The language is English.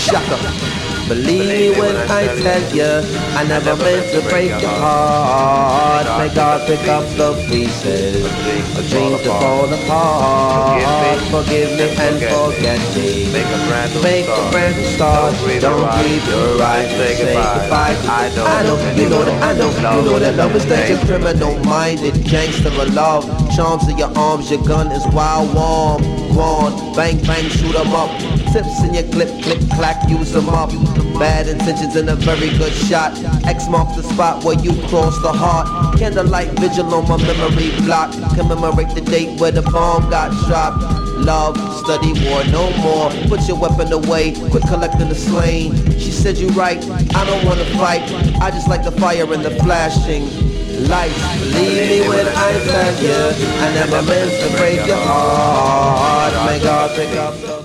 Shaka. Believe me when I tell you, I never meant to break your heart. May God pick up the pieces of dreams that fall apart. Forgive me and forget me. Make a brand new start. Don't grieve your right. Say goodbye. I know, you know that I know. You know that love is that your criminal-minded gangster of love. Charms in your arms, your gun is wild warm. Gone, bang bang, shoot 'em up. Tips in your clip, click clack, use 'em up. Bad intentions and a very good shot. X marks the spot where you cross the heart. Candlelight vigil on my memory block. Commemorate the date where the bomb got dropped. Love, study war, no more. Put your weapon away, quit collecting the slain. She said you right, I don't wanna fight. I just like the fire and the flashing lights. Believe me when I tell you, I never meant to break your heart. May God pick up the